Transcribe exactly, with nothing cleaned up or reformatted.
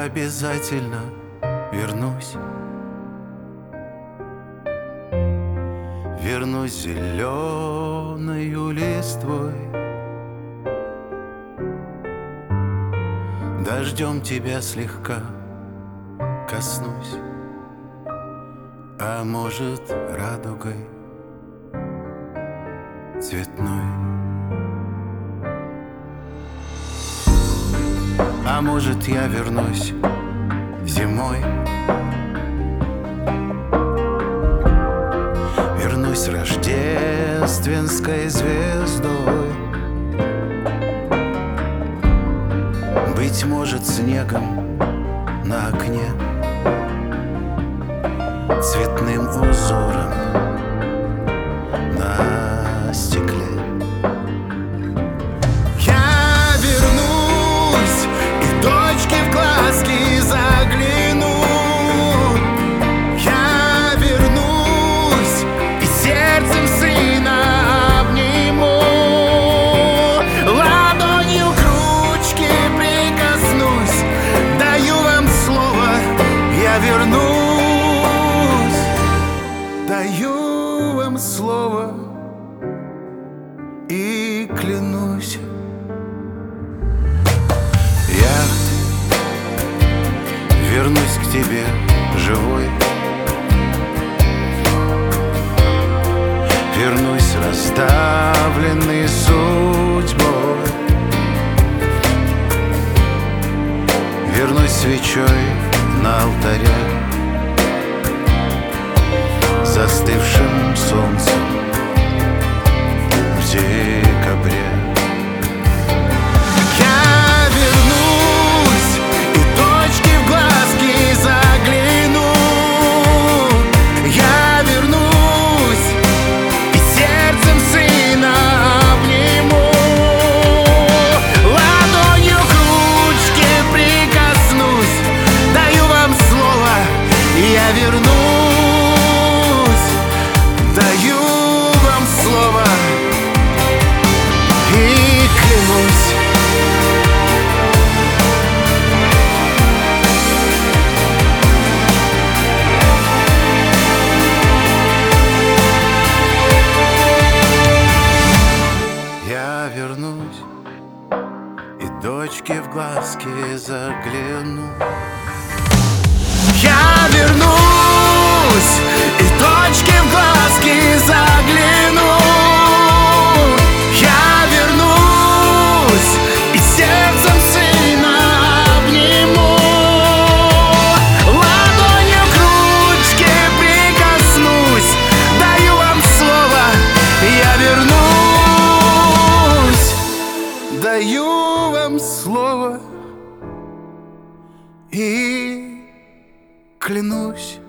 обязательно вернусь. Вернусь зеленою листвой, дождем тебя слегка коснусь, а может, радугой цветной. А может, я вернусь зимой, вернусь рождественской звездой, быть может, снегом на окне, цветным узором на стекле. Я вернусь и точки в глазки загляну. Я вернусь и сердцем сына обниму. Ладонью к ручке прикоснусь. Даю вам слово, я вернусь. Даю вам слово и клянусь. Я вернусь к тебе живой, вернусь расставленный судьбой, вернусь свечой на алтаре, застывшим солнцем в декабре. Я вернусь и точки в глазки загляну. Я вернусь и сердцем сына обниму. Ладонью к ручке прикоснусь. Даю вам слово, я вернусь. Даю вам слово и клянусь. Я вернусь и дочке в глазки загляну. Я вернусь и точки в глазки загляну. Я вернусь и сердцем сына обниму. Ладонью к ручке прикоснусь. Даю вам слово, я вернусь. Даю вам слово и клянусь.